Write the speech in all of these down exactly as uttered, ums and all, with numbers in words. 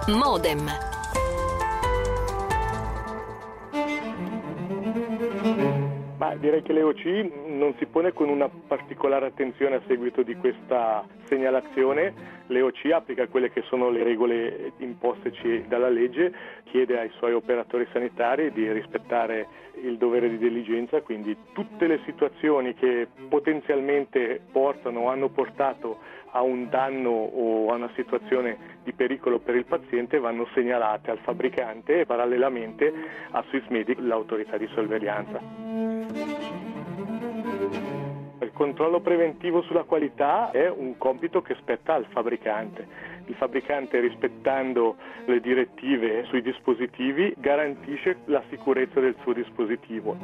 Modem. Ma direi che l'E O C non si pone con una particolare attenzione a seguito di questa segnalazione. L'E O C applica quelle che sono le regole imposteci dalla legge, chiede ai suoi operatori sanitari di rispettare il dovere di diligenza, quindi tutte le situazioni che potenzialmente portano o hanno portato a un danno o a una situazione di pericolo per il paziente vanno segnalate al fabbricante e parallelamente a Swissmedic, l'autorità di sorveglianza. Il controllo preventivo sulla qualità è un compito che spetta al fabbricante. Il fabbricante, rispettando le direttive sui dispositivi, garantisce la sicurezza del suo dispositivo.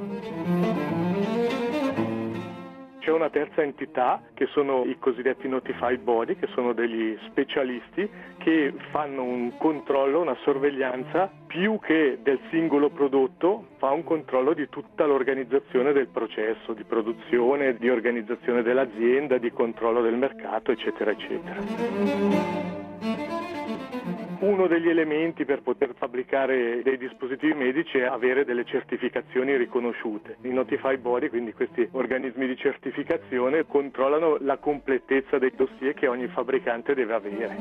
C'è una terza entità che sono i cosiddetti notified body, che sono degli specialisti che fanno un controllo, una sorveglianza più che del singolo prodotto, fa un controllo di tutta l'organizzazione del processo, di produzione, di organizzazione dell'azienda, di controllo del mercato, eccetera, eccetera. Uno degli elementi per poter fabbricare dei dispositivi medici è avere delle certificazioni riconosciute. I notified body, quindi questi organismi di certificazione, controllano la completezza dei dossier che ogni fabbricante deve avere.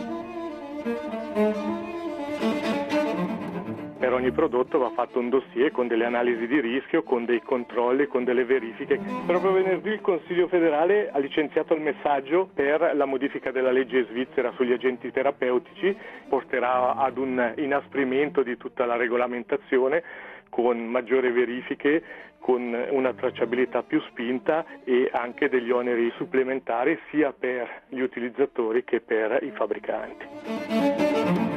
Per ogni prodotto va fatto un dossier con delle analisi di rischio, con dei controlli, con delle verifiche. Proprio venerdì il Consiglio federale ha licenziato il messaggio per la modifica della legge svizzera sugli agenti terapeutici, porterà ad un inasprimento di tutta la regolamentazione con maggiori verifiche, con una tracciabilità più spinta e anche degli oneri supplementari sia per gli utilizzatori che per i fabbricanti.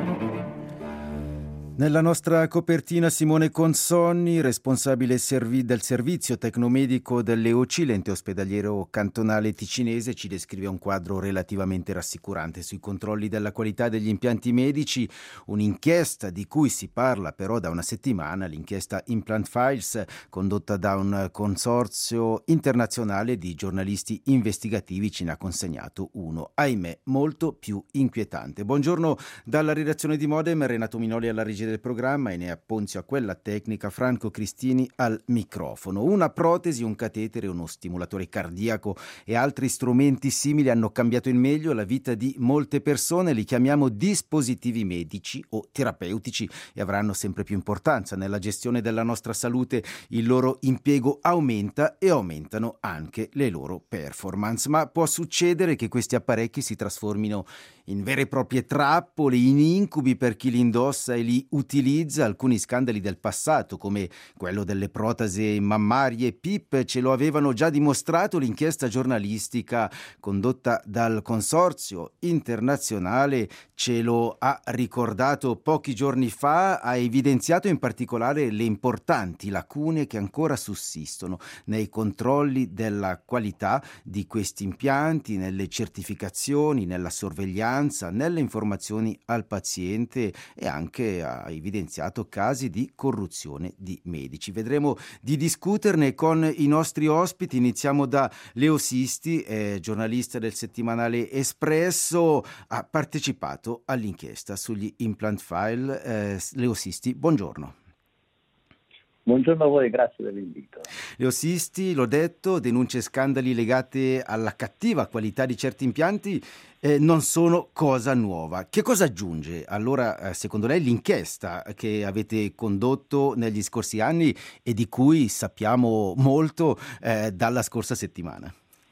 Nella nostra copertina Simone Consonni, responsabile servi- del servizio tecnomedico dell'E O C, l'ente ospedaliero cantonale ticinese, ci descrive un quadro relativamente rassicurante sui controlli della qualità degli impianti medici, un'inchiesta di cui si parla però da una settimana, l'inchiesta Implant Files, condotta da un consorzio internazionale di giornalisti investigativi, ce ne ha consegnato uno, ahimè, molto più inquietante. Buongiorno dalla redazione di Modem, Renato Minoli alla regia del programma e Enea Ponzio a quella tecnica, Franco Cristini al microfono. Una protesi, un catetere, uno stimolatore cardiaco e altri strumenti simili hanno cambiato in meglio la vita di molte persone, li chiamiamo dispositivi medici o terapeutici e avranno sempre più importanza nella gestione della nostra salute. Il loro impiego aumenta e aumentano anche le loro performance, ma può succedere che questi apparecchi si trasformino in vere e proprie trappole, in incubi per chi li indossa e li utilizza. Alcuni scandali del passato, come quello delle protesi mammarie P I P, ce lo avevano già dimostrato. L'inchiesta giornalistica condotta dal consorzio internazionale ce lo ha ricordato pochi giorni fa, ha evidenziato in particolare le importanti lacune che ancora sussistono nei controlli della qualità di questi impianti, nelle certificazioni, nella sorveglianza, nelle informazioni al paziente e anche ha evidenziato casi di corruzione di medici. Vedremo di discuterne con i nostri ospiti. Iniziamo da Leo Sisti, eh, giornalista del settimanale Espresso, ha partecipato all'inchiesta sugli implant file. Eh, Leo Sisti, buongiorno. Buongiorno a voi, grazie dell'invito. Leo Sisti, l'ho detto, denunce scandali legate alla cattiva qualità di certi impianti eh, non sono cosa nuova. Che cosa aggiunge allora, eh, secondo lei, l'inchiesta che avete condotto negli scorsi anni e di cui sappiamo molto eh, dalla scorsa settimana?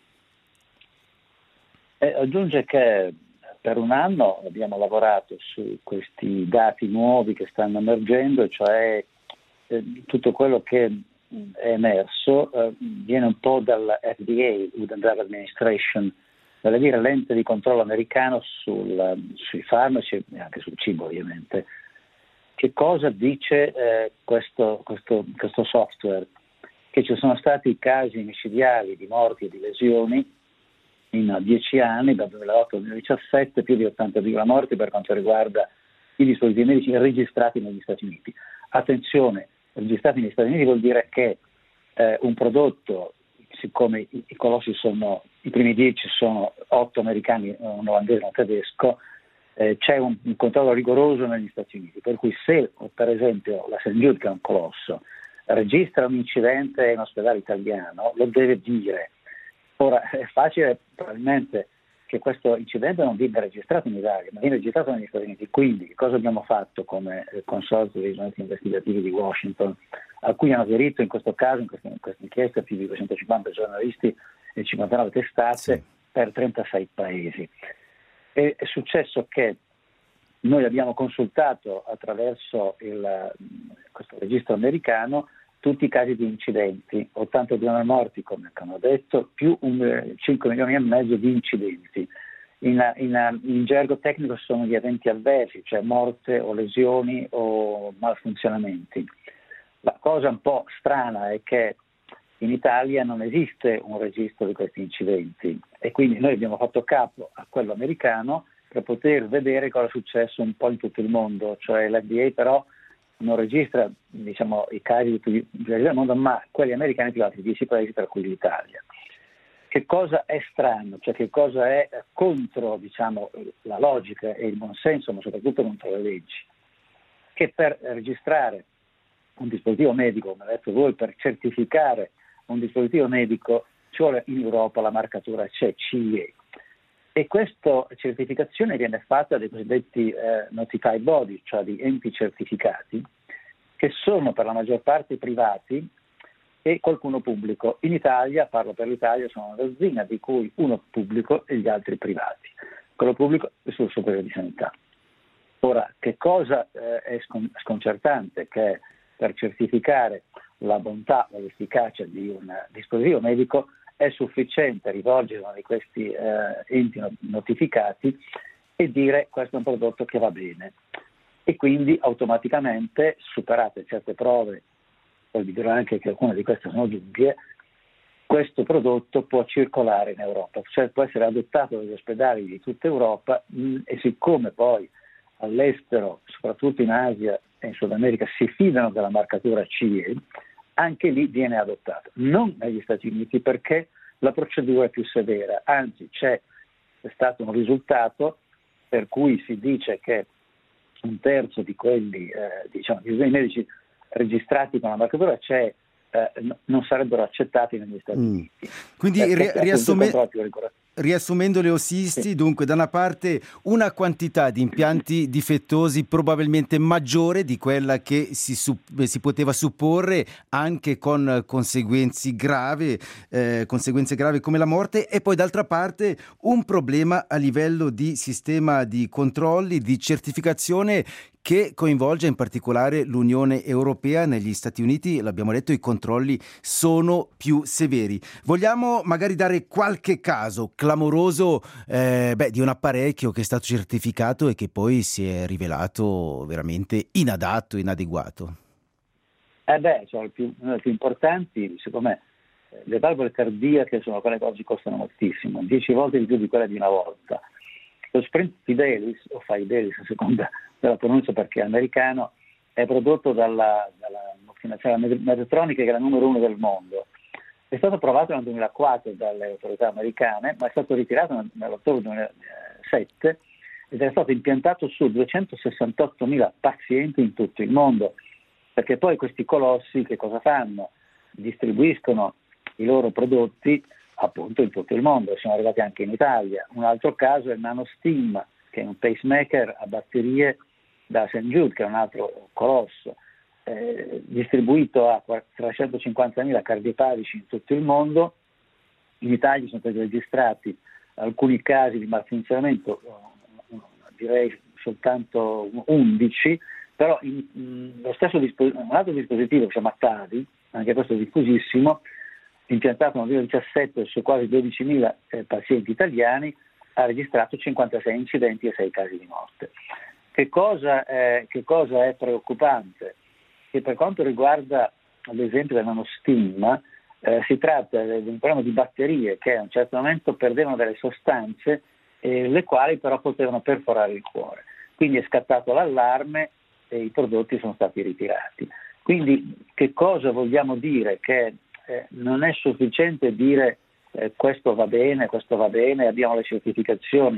Eh, aggiunge che per un anno abbiamo lavorato su questi dati nuovi che stanno emergendo, cioè tutto quello che è emerso eh, viene un po' dalla F D A, Food and Drug Administration, vale a dire l'ente di controllo americano sul, sui farmaci e anche sul cibo ovviamente. Che cosa dice eh, questo, questo, questo software? Che ci sono stati casi micidiali di morti e di lesioni in dieci anni, dal duemilaotto al duemiladiciassette, più di ottantamila morti per quanto riguarda i dispositivi medici registrati negli Stati Uniti. Attenzione, registrati negli Stati Uniti vuol dire che eh, un prodotto, siccome i, i colossi sono, i primi dieci sono otto americani, un olandese e un tedesco, eh, c'è un, un controllo rigoroso negli Stati Uniti, per cui se per esempio la Saint Jude, che è un colosso, registra un incidente in ospedale italiano, lo deve dire. Ora è facile probabilmente che questo incidente non viene registrato in Italia, ma viene registrato negli Stati Uniti. Quindi che cosa abbiamo fatto come eh, consorzio dei giornalisti investigativi di Washington, a cui hanno aderito in questo caso, in questa, in questa inchiesta, più di duecentocinquanta giornalisti e cinquantanove testate, sì, per trentasei paesi. E è successo che noi abbiamo consultato attraverso il, questo registro americano tutti i casi di incidenti, ottantadue morti come hanno detto, più un, cinque milioni e mezzo di incidenti. In, in, in gergo tecnico sono gli eventi avversi, cioè morte o lesioni o malfunzionamenti. La cosa un po' strana è che in Italia non esiste un registro di questi incidenti e quindi noi abbiamo fatto capo a quello americano per poter vedere cosa è successo un po' in tutto il mondo, cioè l'F D A però non registra, diciamo, i casi più del mondo, ma quelli americani più altri dieci paesi, tra cui l'Italia. Che cosa è strano, cioè che cosa è contro, diciamo, la logica e il buonsenso, ma soprattutto contro le leggi? Che per registrare un dispositivo medico, come avete detto voi, per certificare un dispositivo medico ci vuole in Europa la marcatura C E, C E. E questa certificazione viene fatta dai cosiddetti eh, notified body, cioè di enti certificati, che sono per la maggior parte privati e qualcuno pubblico. In Italia, parlo per l'Italia, sono una dozzina, di cui uno pubblico e gli altri privati. Quello pubblico è sul superiore di sanità. Ora, che cosa eh, è scon- sconcertante? Che per certificare la bontà o l'efficacia di un dispositivo medico è sufficiente rivolgersi a uno di questi eh, enti notificati e dire questo è un prodotto che va bene e quindi automaticamente, superate certe prove, poi vi dirò anche che alcune di queste sono dubbie, questo prodotto può circolare in Europa, cioè può essere adottato dagli ospedali di tutta Europa mh, e siccome poi all'estero, soprattutto in Asia e in Sud America, si fidano della marcatura C E, anche lì viene adottato, non negli Stati Uniti perché la procedura è più severa, anzi c'è stato un risultato per cui si dice che un terzo di quelli, eh, diciamo, di medici registrati con la marcatura C E eh, non sarebbero accettati negli Stati mm. Uniti. Quindi ri- riassume... Riassumendo Leossisti, sì. Dunque da una parte una quantità di impianti difettosi probabilmente maggiore di quella che si, supp- si poteva supporre, anche con conseguenze gravi, eh, conseguenze gravi come la morte, e poi d'altra parte un problema a livello di sistema di controlli, di certificazione che coinvolge in particolare l'Unione Europea. Negli Stati Uniti, l'abbiamo detto, i controlli sono più severi. Vogliamo magari dare qualche caso clamoroso eh, beh, di un apparecchio che è stato certificato e che poi si è rivelato veramente inadatto, inadeguato? Eh beh, sono le più, le più importanti, secondo me, le valvole cardiache sono quelle che oggi costano moltissimo, dieci volte di più di quelle di una volta. Lo Sprint Fidelis, o Fidelis a seconda della pronuncia perché è americano, è prodotto dalla, dalla multinazionale Medtronic, che è la numero uno del mondo. È stato approvato nel duemilaquattro dalle autorità americane, ma è stato ritirato nell'ottobre duemilasette ed è stato impiantato su duecentosessantottomila pazienti in tutto il mondo, perché poi questi colossi che cosa fanno? Distribuiscono i loro prodotti appunto in tutto il mondo, siamo arrivati anche in Italia. Un altro caso è il NanoStim, che è un pacemaker a batterie da Saint Jude, che è un altro colosso, eh, distribuito a trecentocinquantamila cardiopatici in tutto il mondo. In Italia sono stati registrati alcuni casi di malfunzionamento, direi soltanto undici, però in, in, lo stesso dispo- un altro dispositivo che si chiama TAVI, anche questo diffusissimo, impiantato nel duemiladiciassette su quasi dodicimila eh, pazienti italiani, ha registrato cinquantasei incidenti e sei casi di morte. Che cosa, è, che cosa è preoccupante? Che per quanto riguarda ad esempio il NanoStim, eh, si tratta di un problema di batterie che a un certo momento perdevano delle sostanze eh, le quali però potevano perforare il cuore. Quindi è scattato l'allarme e i prodotti sono stati ritirati. Quindi che cosa vogliamo dire? Che eh, non è sufficiente dire eh, questo va bene, questo va bene, abbiamo le certificazioni.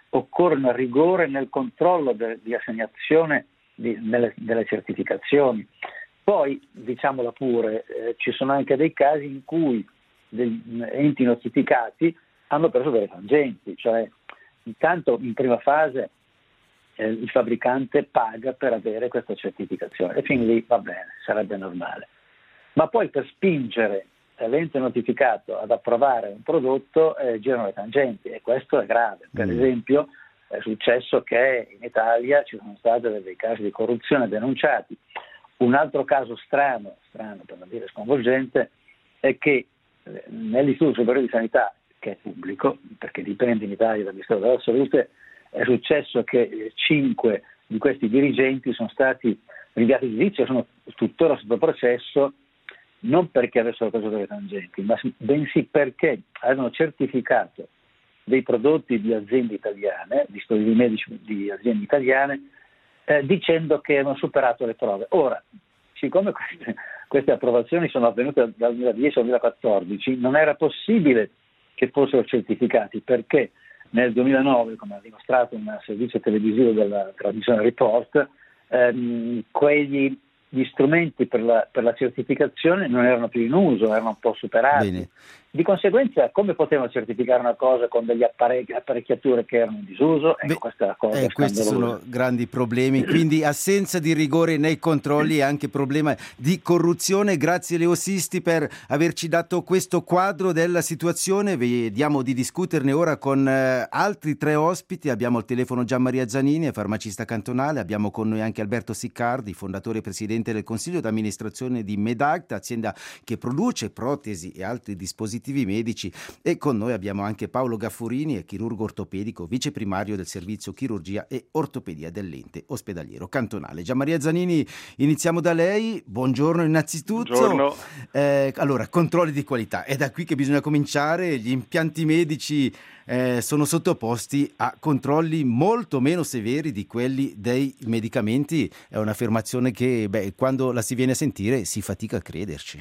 occorre un rigore nel controllo de, di assegnazione di, delle, delle certificazioni. Poi, diciamola pure, eh, ci sono anche dei casi in cui degli enti notificati hanno preso delle tangenti, cioè intanto in prima fase eh, il fabbricante paga per avere questa certificazione e fin lì va bene, sarebbe normale. Ma poi per spingere l'ente notificato ad approvare un prodotto eh, girano le tangenti e questo è grave. Per mm. esempio è successo che in Italia ci sono stati dei casi di corruzione denunciati. Un altro caso strano, strano per non dire sconvolgente, è che eh, nell'Istituto Superiore di Sanità, che è pubblico, perché dipende in Italia dal Ministero della Salute, è successo che eh, cinque di questi dirigenti sono stati rinviati a giudizio e sono tuttora sotto processo, non perché avessero preso delle tangenti, ma bensì perché avevano certificato dei prodotti di aziende italiane, dispositivi medici di aziende italiane, eh, dicendo che avevano superato le prove. Ora, siccome queste, queste approvazioni sono avvenute dal duemiladieci al duemilaquattordici, non era possibile che fossero certificati, perché nel duemilanove, come ha dimostrato un servizio televisivo della trasmissione Report, ehm, quegli gli strumenti per la, per la certificazione non erano più in uso, erano un po' superati. Bene. Di conseguenza, come potevano certificare una cosa con degli apparecchi, apparecchiature che erano in disuso? Ecco, Beh, questa è la cosa eh, questi sono grandi problemi, quindi assenza di rigore nei controlli e anche problema di corruzione. Grazie Leo Sisti per averci dato questo quadro della situazione. Vediamo di discuterne ora con eh, altri tre ospiti. Abbiamo al telefono Gianmaria Zanini, farmacista cantonale, abbiamo con noi anche Alberto Siccardi, fondatore e presidente del consiglio d'amministrazione di Medact, azienda che produce protesi e altri dispositivi medici, e con noi abbiamo anche Paolo Gaffurini, chirurgo ortopedico, vice primario del servizio chirurgia e ortopedia dell'ente ospedaliero cantonale. Gianmaria Zanini, iniziamo da lei. Buongiorno innanzitutto. Buongiorno. Eh, allora, controlli di qualità, è da qui che bisogna cominciare. Gli impianti medici eh, sono sottoposti a controlli molto meno severi di quelli dei medicamenti. È un'affermazione che, beh, quando la si viene a sentire si fatica a crederci.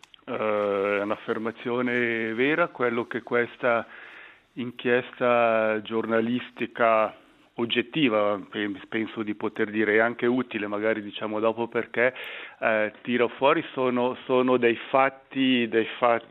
È un'affermazione vera, quello che questa inchiesta giornalistica oggettiva, penso di poter dire, è anche utile, magari diciamo dopo perché eh, tira fuori sono, sono dei fatti, dei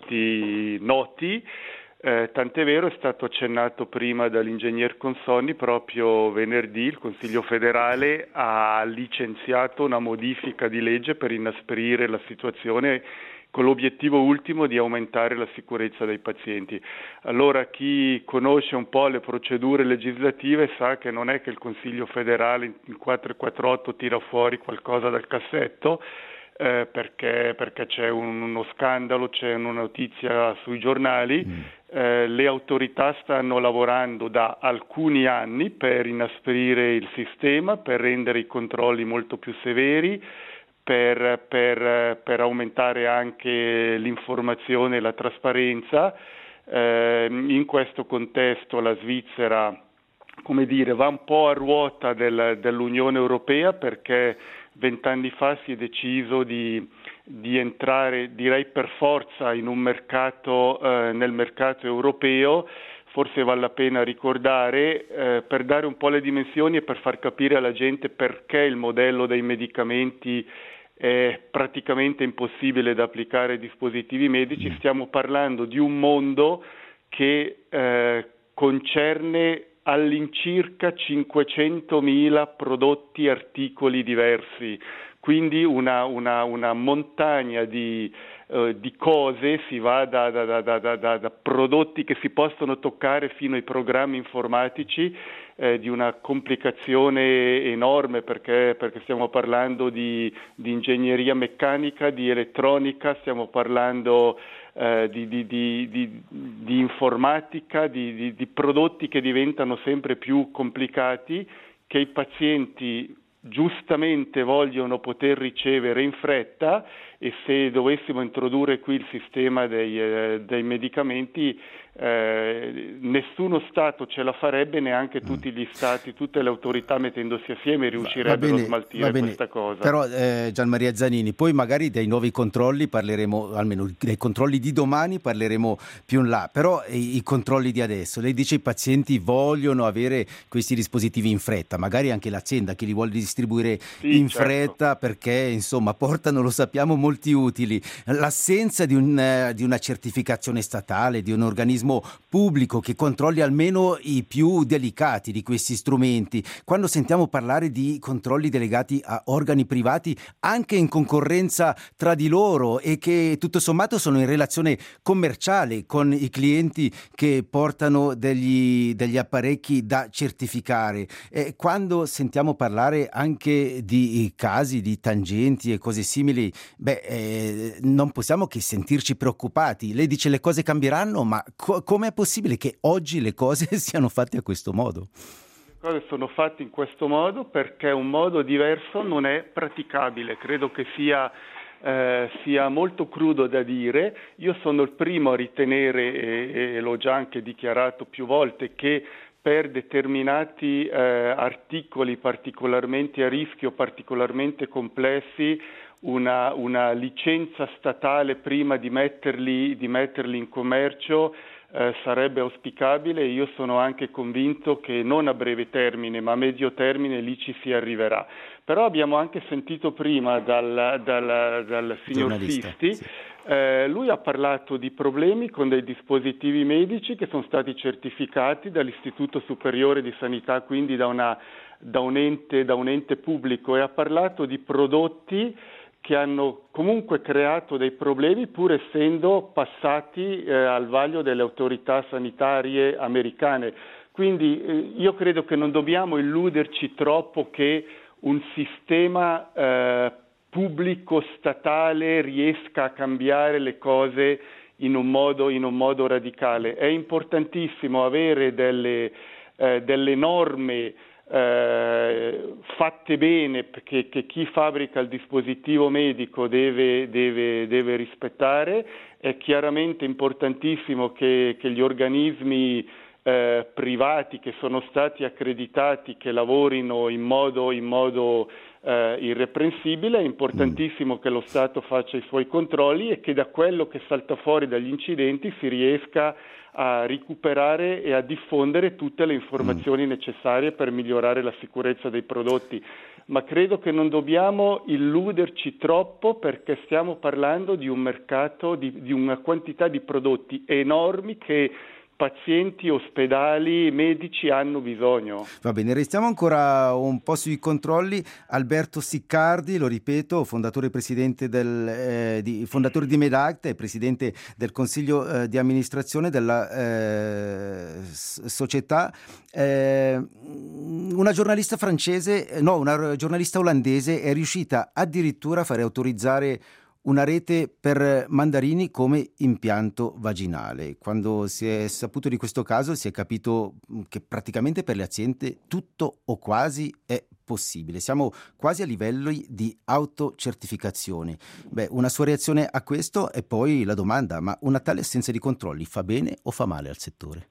fatti noti. Eh, tant'è vero, è stato accennato prima dall'ingegner Consonni, proprio venerdì il Consiglio federale ha licenziato una modifica di legge per inasprire la situazione con l'obiettivo ultimo di aumentare la sicurezza dei pazienti. Allora chi conosce un po' le procedure legislative sa che non è che il Consiglio federale in quattrocentoquarantotto tira fuori qualcosa dal cassetto, eh, perché, perché c'è un, uno scandalo, c'è una notizia sui giornali. Mm. Eh, le autorità stanno lavorando da alcuni anni per inasprire il sistema, per rendere i controlli molto più severi, Per, per, per aumentare anche l'informazione e la trasparenza. Eh, in questo contesto la Svizzera, come dire, va un po' a ruota del, dell'Unione Europea, perché vent'anni fa si è deciso di, di entrare, direi per forza, in un mercato, eh, nel mercato europeo. Forse vale la pena ricordare, eh, per dare un po' le dimensioni e per far capire alla gente perché il modello dei medicamenti è praticamente impossibile da applicare ai dispositivi medici. Stiamo parlando di un mondo che eh, concerne all'incirca cinquecentomila prodotti, articoli diversi, quindi una, una, una montagna di, eh, di cose, si va da, da, da, da, da, da prodotti che si possono toccare fino ai programmi informatici, eh, di una complicazione enorme, perché, perché stiamo parlando di, di ingegneria meccanica, di elettronica, stiamo parlando eh, di, di, di, di, di informatica, di, di, di prodotti che diventano sempre più complicati, che i pazienti giustamente vogliono poter ricevere in fretta e se dovessimo introdurre qui il sistema dei, eh, dei medicamenti, eh, nessuno Stato ce la farebbe, neanche tutti gli Stati, tutte le autorità mettendosi assieme riuscirebbero bene, a smaltire questa cosa. Però eh, Gianmaria Zanini, poi magari dei nuovi controlli parleremo, almeno dei controlli di domani parleremo più in là, però i, i controlli di adesso, lei dice i pazienti vogliono avere questi dispositivi in fretta, magari anche l'azienda che li vuole distribuire sì, in certo. fretta perché insomma portano, lo sappiamo, molti utili. L'assenza di, un, di una certificazione statale, di un organismo pubblico che controlli almeno i più delicati di questi strumenti. Quando sentiamo parlare di controlli delegati a organi privati anche in concorrenza tra di loro e che tutto sommato sono in relazione commerciale con i clienti che portano degli, degli apparecchi da certificare, e quando sentiamo parlare anche di casi di tangenti e cose simili, beh, eh, non possiamo che sentirci preoccupati. Lei dice le cose cambieranno, ma co- com'è possibile che oggi le cose siano fatte a questo modo? Le cose sono fatte in questo modo perché un modo diverso non è praticabile. Credo che sia, eh, sia molto crudo da dire. Io sono il primo a ritenere, e, e l'ho già anche dichiarato più volte, che per determinati eh, articoli particolarmente a rischio, particolarmente complessi, una, una licenza statale prima di metterli, di metterli in commercio Eh, sarebbe auspicabile. Io sono anche convinto che non a breve termine ma a medio termine lì ci si arriverà. Però abbiamo anche sentito prima dal, dal, dal signor Sisti, sì. eh, lui ha parlato di problemi con dei dispositivi medici che sono stati certificati dall'Istituto Superiore di Sanità, quindi da, una, da, un ente, da un ente pubblico, e ha parlato di prodotti che hanno comunque creato dei problemi pur essendo passati eh, al vaglio delle autorità sanitarie americane. Quindi eh, io credo che non dobbiamo illuderci troppo che un sistema eh, pubblico statale riesca a cambiare le cose in un modo, in un modo radicale. È importantissimo avere delle, eh, delle norme Eh, fatte bene, che, che chi fabbrica il dispositivo medico deve, deve, deve rispettare. È chiaramente importantissimo che, che gli organismi eh, privati che sono stati accreditati, che lavorino in modo, in modo eh, irreprensibile. È importantissimo che lo Stato faccia i suoi controlli e che da quello che salta fuori dagli incidenti si riesca a recuperare e a diffondere tutte le informazioni mm. necessarie per migliorare la sicurezza dei prodotti. Ma credo che non dobbiamo illuderci troppo, perché stiamo parlando di un mercato, di, di una quantità di prodotti enormi che pazienti, ospedali, medici hanno bisogno. Va bene, restiamo ancora un po' sui controlli. Alberto Siccardi, lo ripeto, fondatore e presidente del eh, di, fondatore di Medact e presidente del consiglio eh, di amministrazione della eh, società. Eh, una giornalista francese, no, una giornalista olandese è riuscita addirittura a fare autorizzare una rete per mandarini come impianto vaginale. Quando si è saputo di questo caso si è capito che praticamente per le aziende tutto o quasi è possibile. Siamo quasi a livelli di autocertificazione. Beh, una sua reazione a questo è poi la domanda: ma una tale assenza di controlli fa bene o fa male al settore?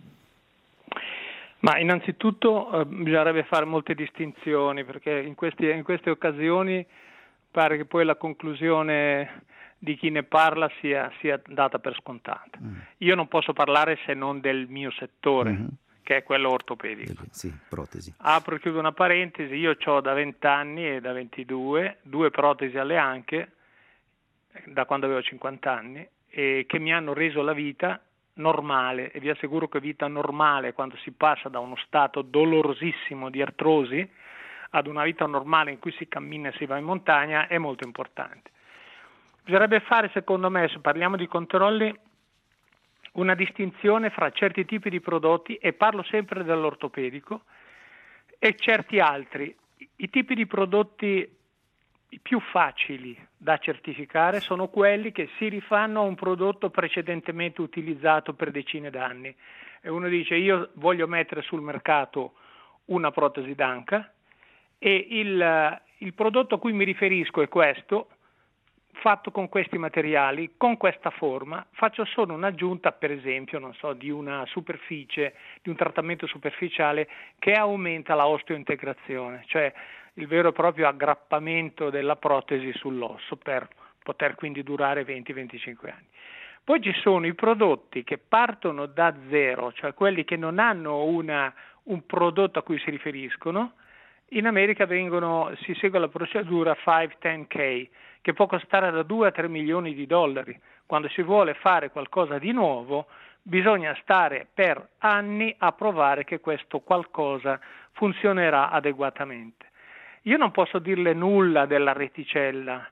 Ma innanzitutto eh, bisognerebbe fare molte distinzioni, perché in, questi, in queste occasioni pare che poi la conclusione di chi ne parla sia, sia data per scontata. Mm. Io non posso parlare se non del mio settore, mm-hmm. che è quello ortopedico. Sì, protesi. Apro e chiudo una parentesi: io ho da venti anni e da ventidue due protesi alle anche, da quando avevo cinquanta anni, e che mi hanno reso la vita normale, e vi assicuro che vita normale, quando si passa da uno stato dolorosissimo di artrosi ad una vita normale in cui si cammina e si va in montagna, è molto importante. Bisognerebbe fare, secondo me, se parliamo di controlli, una distinzione fra certi tipi di prodotti, e parlo sempre dell'ortopedico, e certi altri. I tipi di prodotti più facili da certificare sono quelli che si rifanno a un prodotto precedentemente utilizzato per decine d'anni. E uno dice: io voglio mettere sul mercato una protesi d'anca, e il, il prodotto a cui mi riferisco è questo, fatto con questi materiali, con questa forma, faccio solo un'aggiunta, per esempio, non so, di una superficie, di un trattamento superficiale che aumenta la osteointegrazione, cioè il vero e proprio aggrappamento della protesi sull'osso per poter quindi durare venti venticinque anni. Poi ci sono i prodotti che partono da zero, cioè quelli che non hanno una, un prodotto a cui si riferiscono. In America vengono, si segue la procedura cinque dieci K, che può costare da due a tre milioni di dollari. Quando si vuole fare qualcosa di nuovo, bisogna stare per anni a provare che questo qualcosa funzionerà adeguatamente. Io non posso dirle nulla della reticella,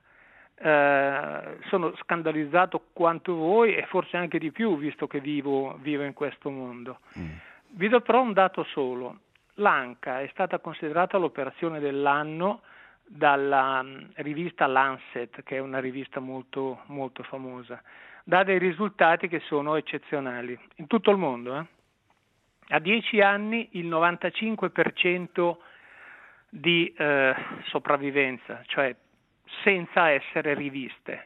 eh, sono scandalizzato quanto voi e forse anche di più, visto che vivo, vivo in questo mondo. Mm. Vi do però un dato solo. L'ANCA è stata considerata l'operazione dell'anno dalla rivista Lancet, che è una rivista molto, molto famosa. Dà dei risultati che sono eccezionali in tutto il mondo. Eh? A dieci anni il novantacinque per cento di eh, sopravvivenza, cioè senza essere riviste.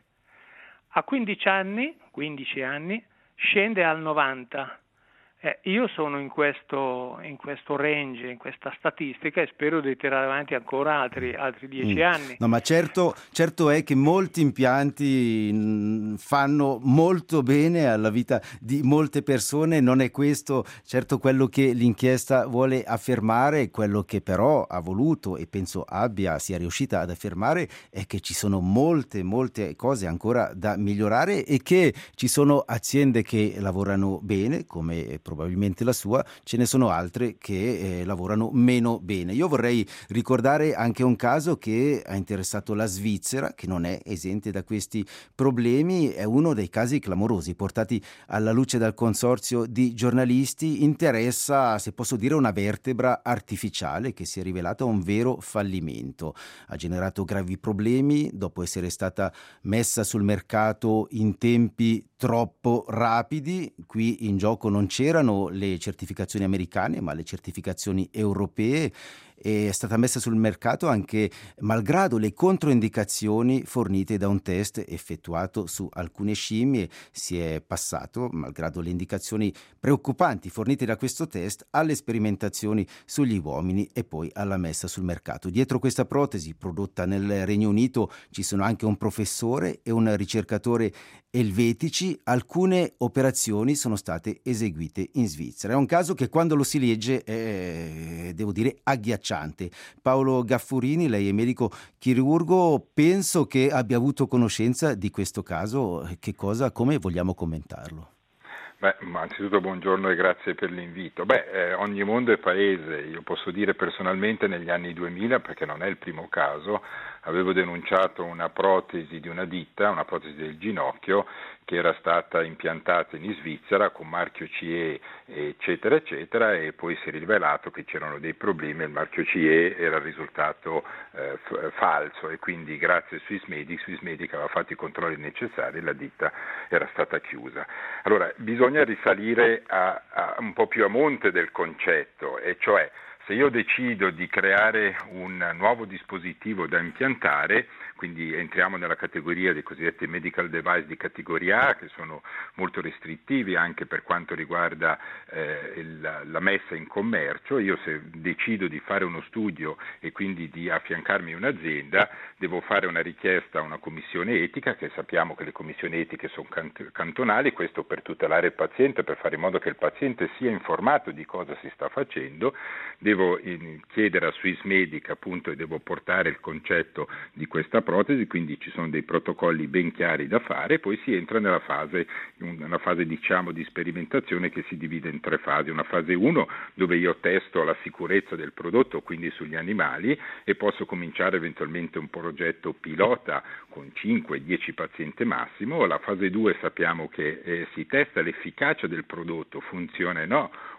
A quindici anni, quindici anni scende al novanta per cento. Eh, io sono in questo, in questo range, in questa statistica e spero di tirare avanti ancora altri, altri dieci mm. anni. No, ma certo, certo è che molti impianti fanno molto bene alla vita di molte persone, non è questo certo quello che l'inchiesta vuole affermare, quello che però ha voluto e penso abbia, sia riuscita ad affermare è che ci sono molte, molte cose ancora da migliorare e che ci sono aziende che lavorano bene, come probabilmente la sua, ce ne sono altre che eh, lavorano meno bene. Io vorrei ricordare anche un caso che ha interessato la Svizzera, che non è esente da questi problemi, è uno dei casi clamorosi portati alla luce dal consorzio di giornalisti, interessa, se posso dire, una vertebra artificiale che si è rivelata un vero fallimento. Ha generato gravi problemi dopo essere stata messa sul mercato in tempi troppo rapidi. Qui in gioco non c'erano le certificazioni americane, ma le certificazioni europee. È stata messa sul mercato anche malgrado le controindicazioni fornite da un test effettuato su alcune scimmie. Si è passato, malgrado le indicazioni preoccupanti fornite da questo test, alle sperimentazioni sugli uomini e poi alla messa sul mercato. Dietro questa protesi prodotta nel Regno Unito ci sono anche un professore e un ricercatore elvetici. Alcune operazioni sono state eseguite in Svizzera. È un caso che quando lo si legge è, devo dire, agghiacciante. Paolo Gaffurini, lei è medico chirurgo, penso che abbia avuto conoscenza di questo caso. Che cosa, come vogliamo commentarlo? Beh, anzitutto buongiorno e grazie per l'invito. Beh, eh, ogni mondo è paese. Io posso dire personalmente negli anni duemila, perché non è il primo caso, avevo denunciato una protesi di una ditta, una protesi del ginocchio, che era stata impiantata in Svizzera con marchio C E eccetera eccetera, e poi si è rivelato che c'erano dei problemi, il marchio C E era risultato eh, f- falso e quindi grazie a Swissmedic, Swissmedic aveva fatto i controlli necessari e la ditta era stata chiusa. Allora bisogna risalire a, a un po' più a monte del concetto, e cioè se io decido di creare un nuovo dispositivo da impiantare, quindi entriamo nella categoria dei cosiddetti medical device di categoria A, che sono molto restrittivi anche per quanto riguarda eh, il, la messa in commercio. Io se decido di fare uno studio e quindi di affiancarmi un'azienda, devo fare una richiesta a una commissione etica, che sappiamo che le commissioni etiche sono cant- cantonali, questo per tutelare il paziente, per fare in modo che il paziente sia informato di cosa si sta facendo. Devo in, chiedere a Swissmedic appunto e devo portare il concetto di questa protesi, quindi ci sono dei protocolli ben chiari da fare, e poi si entra nella fase, una fase diciamo di sperimentazione che si divide in tre fasi. Una fase uno dove io testo la sicurezza del prodotto, quindi sugli animali, e posso cominciare eventualmente un progetto pilota con cinque dieci pazienti massimo. La fase due sappiamo che eh, si testa l'efficacia del prodotto, funziona o no,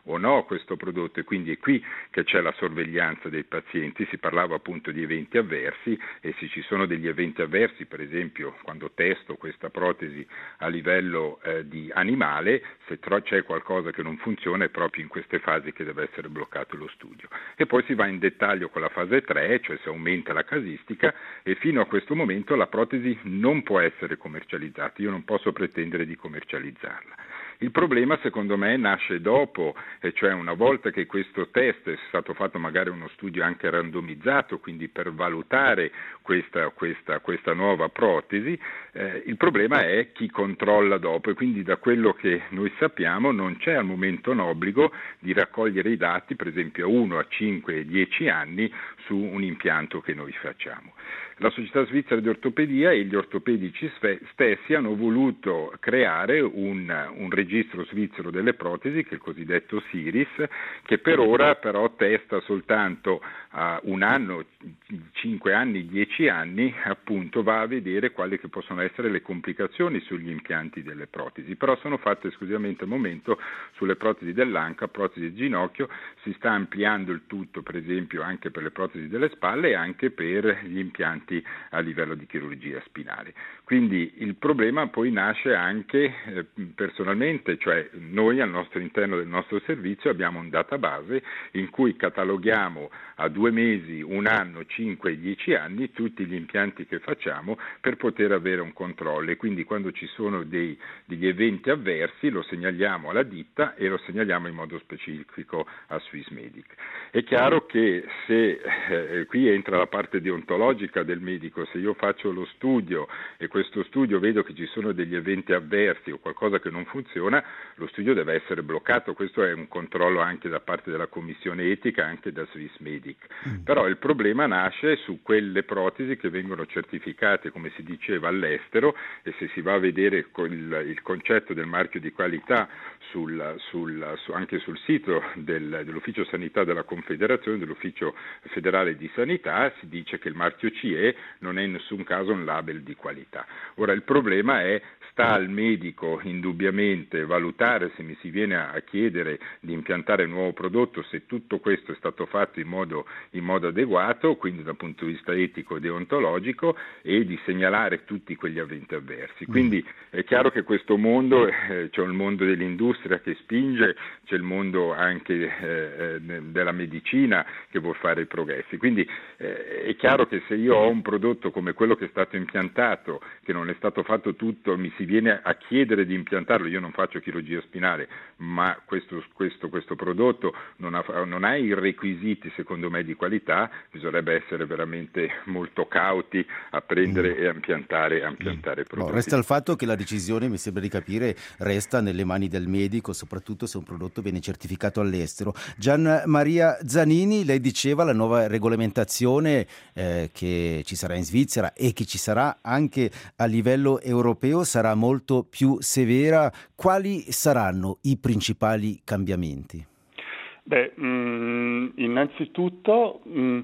o no questo prodotto, e quindi è qui che c'è la sorveglianza dei pazienti. Si parlava appunto di eventi avversi, e se ci sono degli eventi avversi, per esempio quando testo questa protesi a livello eh, di animale, se tro- c'è qualcosa che non funziona è proprio in queste fasi che deve essere bloccato lo studio. E poi si va in dettaglio con la fase tre, cioè si aumenta la casistica, e fino a questo momento la protesi non può essere commercializzata, io non posso pretendere di commercializzarla. Il problema secondo me nasce dopo, e cioè una volta che questo test è stato fatto magari uno studio anche randomizzato, quindi per valutare questa, questa, questa nuova protesi, eh, il problema è chi controlla dopo, e quindi da quello che noi sappiamo non c'è al momento un obbligo di raccogliere i dati, per esempio a uno, a cinque e dieci anni su un impianto che noi facciamo. La Società Svizzera di Ortopedia e gli ortopedici stessi hanno voluto creare un, un registro svizzero delle protesi, che è il cosiddetto SIRIS, che per ora però testa soltanto a uh, un anno, cinque anni, dieci anni, appunto va a vedere quali che possono essere le complicazioni sugli impianti delle protesi, però sono fatte esclusivamente al momento sulle protesi dell'anca, protesi del ginocchio. Si sta ampliando il tutto per esempio anche per le protesi delle spalle e anche per gli impianti a livello di chirurgia spinale. Quindi il problema poi nasce anche eh, personalmente, cioè noi al nostro interno del nostro servizio abbiamo un database in cui cataloghiamo a due mesi, un anno, cinque, dieci anni tutti gli impianti che facciamo per poter avere un controllo, e quindi quando ci sono dei, degli eventi avversi lo segnaliamo alla ditta e lo segnaliamo in modo specifico a Swissmedic. È chiaro che se eh, qui entra la parte deontologica del medico, se io faccio lo studio e questo studio vedo che ci sono degli eventi avversi o qualcosa che non funziona, lo studio deve essere bloccato. Questo è un controllo anche da parte della commissione etica, anche da Swissmedic. Mm. Però il problema nasce su quelle protesi che vengono certificate, come si diceva, all'estero, e se si va a vedere il, il concetto del marchio di qualità sul, sul, su, anche sul sito del, dell'Ufficio Sanità della Confederazione, dell'Ufficio Federale di Sanità, si dice che il marchio C E non è in nessun caso un label di qualità. Ora il problema è, sta al medico indubbiamente valutare, se mi si viene a chiedere di impiantare un nuovo prodotto, se tutto questo è stato fatto in modo, in modo adeguato, quindi dal punto di vista etico e deontologico, e di segnalare tutti quegli eventi avversi. Quindi è chiaro che questo mondo, eh, c'è il mondo dell'industria che spinge, c'è il mondo anche eh, della medicina che vuol fare i progressi. Quindi eh, è chiaro che se io ho un prodotto come quello che è stato impiantato, che non è stato fatto tutto, mi si viene a chiedere di impiantarlo, io non faccio chirurgia spinale, ma questo, questo, questo prodotto non ha, non ha i requisiti secondo me di qualità, bisognerebbe essere veramente molto cauti a prendere mm. e a impiantare, a impiantare mm. prodotti. No, resta il fatto che la decisione, mi sembra di capire, resta nelle mani del medico, soprattutto se un prodotto viene certificato all'estero. Gian Maria Zanini, lei diceva la nuova regolamentazione eh, che ci sarà in Svizzera e che ci sarà anche a livello europeo sarà molto più severa. Quali saranno i principali cambiamenti? Beh, mh, innanzitutto mh,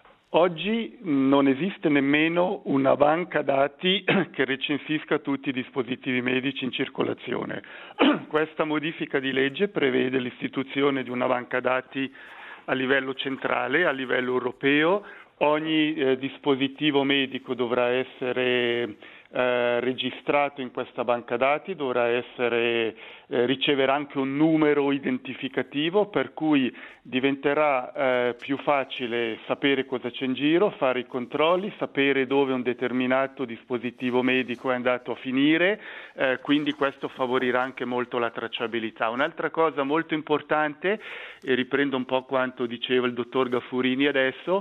oggi non esiste nemmeno una banca dati che recensisca tutti i dispositivi medici in circolazione. Questa modifica di legge prevede l'istituzione di una banca dati a livello centrale, a livello europeo. Ogni eh, dispositivo medico dovrà essere eh, registrato in questa banca dati, dovrà essere, eh, riceverà anche un numero identificativo, per cui diventerà eh, più facile sapere cosa c'è in giro, fare i controlli, sapere dove un determinato dispositivo medico è andato a finire, eh, quindi questo favorirà anche molto la tracciabilità. Un'altra cosa molto importante, e riprendo un po' quanto diceva il dottor Gaffurini adesso,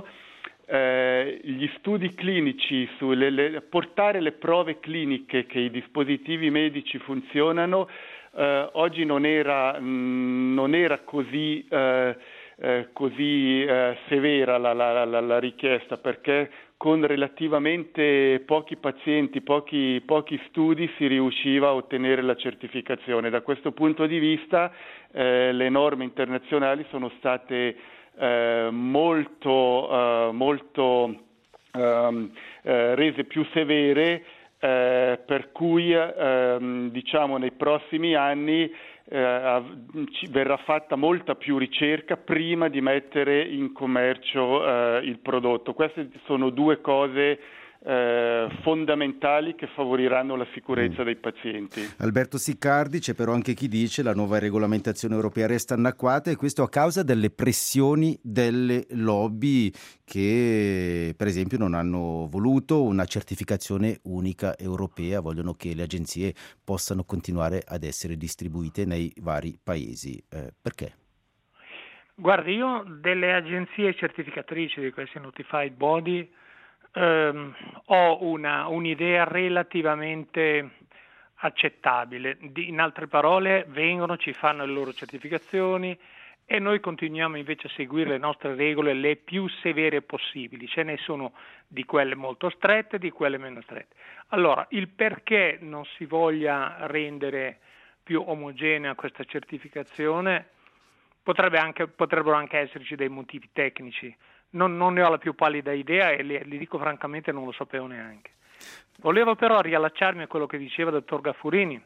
Eh, gli studi clinici, sulle, le, portare le prove cliniche che i dispositivi medici funzionano, eh, oggi non era, mh, non era così, eh, eh, così eh, severa la, la, la, la richiesta, perché con relativamente pochi pazienti, pochi, pochi studi si riusciva a ottenere la certificazione. Da questo punto di vista eh, le norme internazionali sono state Eh, molto, eh, molto ehm, eh, rese più severe, eh, per cui eh, diciamo nei prossimi anni eh, ci verrà fatta molta più ricerca prima di mettere in commercio eh, il prodotto. Queste sono due cose Eh, fondamentali che favoriranno la sicurezza mm. dei pazienti. Alberto Siccardi, c'è però anche chi dice la nuova regolamentazione europea resta anacquata, e questo a causa delle pressioni delle lobby che per esempio non hanno voluto una certificazione unica europea, vogliono che le agenzie possano continuare ad essere distribuite nei vari paesi. Eh, perché? Guardi, io delle agenzie certificatrici di questi notified body Um, ho una, un'idea relativamente accettabile. Di, in altre parole, vengono, ci fanno le loro certificazioni e noi continuiamo invece a seguire le nostre regole le più severe possibili. Ce ne sono di quelle molto strette e di quelle meno strette. Allora, il perché non si voglia rendere più omogenea questa certificazione potrebbe anche, potrebbero anche esserci dei motivi tecnici. Non, non ne ho la più pallida idea e li, li dico francamente non lo sapevo neanche. Volevo però riallacciarmi a quello che diceva il dottor Gaffurini.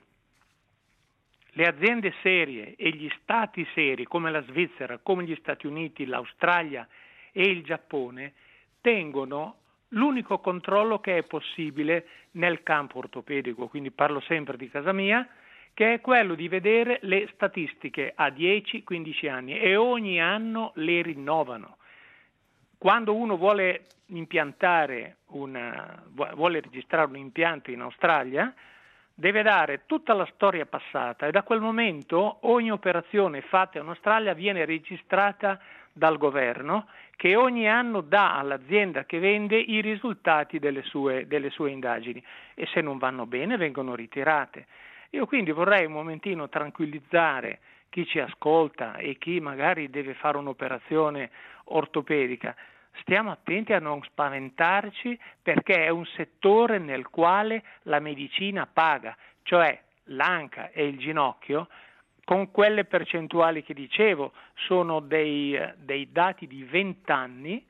Le aziende serie e gli stati seri come la Svizzera, come gli Stati Uniti, l'Australia e il Giappone tengono l'unico controllo che è possibile nel campo ortopedico, quindi parlo sempre di casa mia, che è quello di vedere le statistiche a dieci quindici anni e ogni anno le rinnovano. Quando uno vuole impiantare una, vuole registrare un impianto in Australia, deve dare tutta la storia passata e da quel momento ogni operazione fatta in Australia viene registrata dal governo, che ogni anno dà all'azienda che vende i risultati delle sue, delle sue indagini e se non vanno bene vengono ritirate. Io quindi vorrei un momentino tranquillizzare chi ci ascolta e chi magari deve fare un'operazione ortopedica. Stiamo attenti a non spaventarci, perché è un settore nel quale la medicina paga, cioè l'anca e il ginocchio, con quelle percentuali che dicevo, sono dei, dei dati di vent'anni,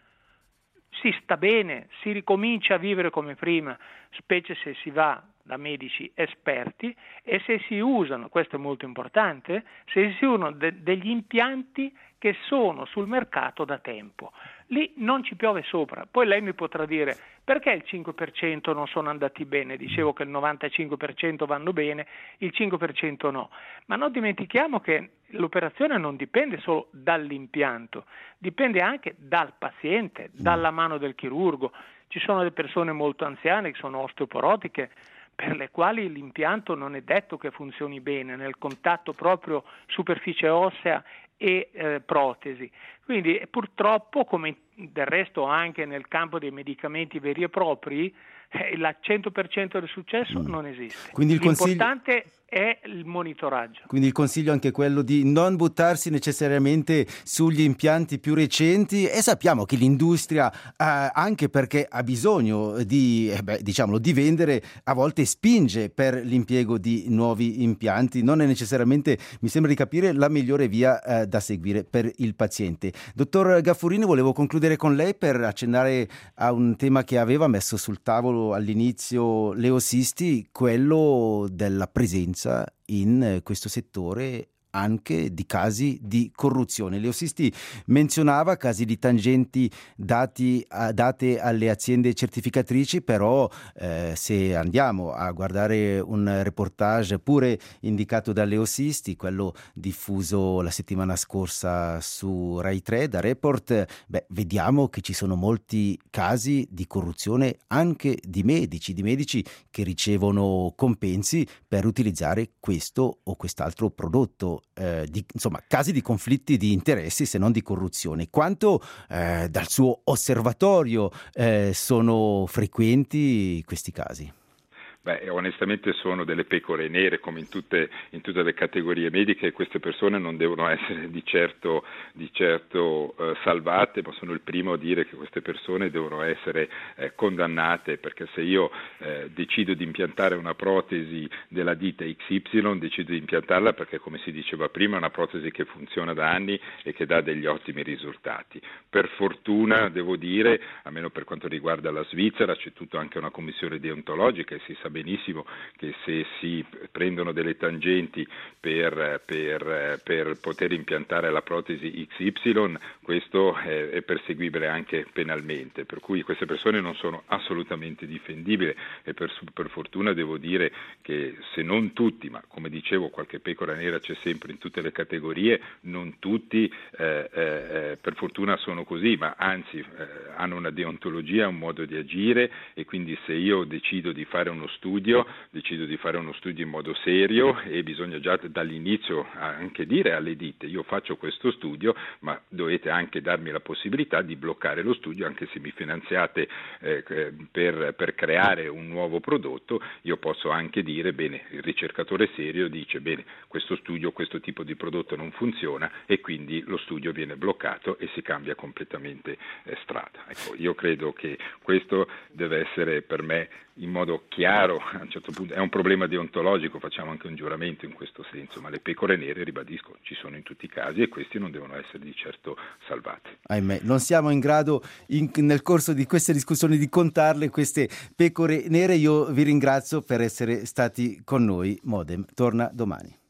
si sta bene, si ricomincia a vivere come prima, specie se si va da medici esperti e se si usano, questo è molto importante, se si usano de- degli impianti che sono sul mercato da tempo. Lì non ci piove sopra. Poi lei mi potrà dire perché il cinque per cento non sono andati bene, dicevo che il novantacinque per cento vanno bene, il cinque per cento no. Ma non dimentichiamo che l'operazione non dipende solo dall'impianto, dipende anche dal paziente, dalla mano del chirurgo. Ci sono delle persone molto anziane che sono osteoporotiche, per le quali l'impianto non è detto che funzioni bene nel contatto proprio superficie ossea e eh, protesi. Quindi purtroppo, come del resto anche nel campo dei medicamenti veri e propri, eh, il cento per cento del successo mm. non esiste. Quindi il L'importante consiglio... è il monitoraggio. Quindi il consiglio è anche quello di non buttarsi necessariamente sugli impianti più recenti, e sappiamo che l'industria, eh, anche perché ha bisogno di, eh beh, diciamolo, di vendere, a volte spinge per l'impiego di nuovi impianti. Non è necessariamente, mi sembra di capire, la migliore via eh, da seguire per il paziente. Dottor Gaffurini, volevo concludere con lei per accennare a un tema che aveva messo sul tavolo all'inizio Leo Sisti, quello della presenza in questo settore anche di casi di corruzione. Leo Sisti menzionava casi di tangenti dati a, date alle aziende certificatrici, però eh, se andiamo a guardare un reportage pure indicato da Leo Sisti, quello diffuso la settimana scorsa su Rai tre da Report, beh, vediamo che ci sono molti casi di corruzione anche di medici, di medici che ricevono compensi per utilizzare questo o quest'altro prodotto. Eh, di, insomma, casi di conflitti di interessi, se non di corruzione. Quanto eh, dal suo osservatorio eh, sono frequenti questi casi? Beh, onestamente sono delle pecore nere, come in tutte, in tutte le categorie mediche, e queste persone non devono essere di certo, di certo eh, salvate, ma sono il primo a dire che queste persone devono essere eh, condannate, perché se io eh, decido di impiantare una protesi della ditta X Y, decido di impiantarla perché, come si diceva prima, è una protesi che funziona da anni e che dà degli ottimi risultati. Per fortuna, devo dire, almeno per quanto riguarda la Svizzera, c'è tutta anche una commissione deontologica e si sa benissimo che se si prendono delle tangenti per, per, per poter impiantare la protesi X Y, questo è, è perseguibile anche penalmente, per cui queste persone non sono assolutamente difendibili e per, per fortuna devo dire che se non tutti, ma come dicevo qualche pecora nera c'è sempre in tutte le categorie, non tutti eh, eh, per fortuna sono così, ma anzi eh, hanno una deontologia, un modo di agire, e quindi se io decido di fare uno studio, decido di fare uno studio in modo serio e bisogna già dall'inizio anche dire alle ditte: io faccio questo studio, ma dovete anche darmi la possibilità di bloccare lo studio, anche se mi finanziate eh, per, per creare un nuovo prodotto. Io posso anche dire: bene, il ricercatore serio dice: bene, questo studio, questo tipo di prodotto non funziona, e quindi lo studio viene bloccato e si cambia completamente eh, strada. Ecco, io credo che questo deve essere per me in modo chiaro. A un certo punto è un problema deontologico, facciamo anche un giuramento in questo senso, ma le pecore nere, ribadisco, ci sono in tutti i casi e questi non devono essere di certo salvati. Ahimè, non siamo in grado in, nel corso di queste discussioni di contarle queste pecore nere. Io vi ringrazio per essere stati con noi. Modem torna domani.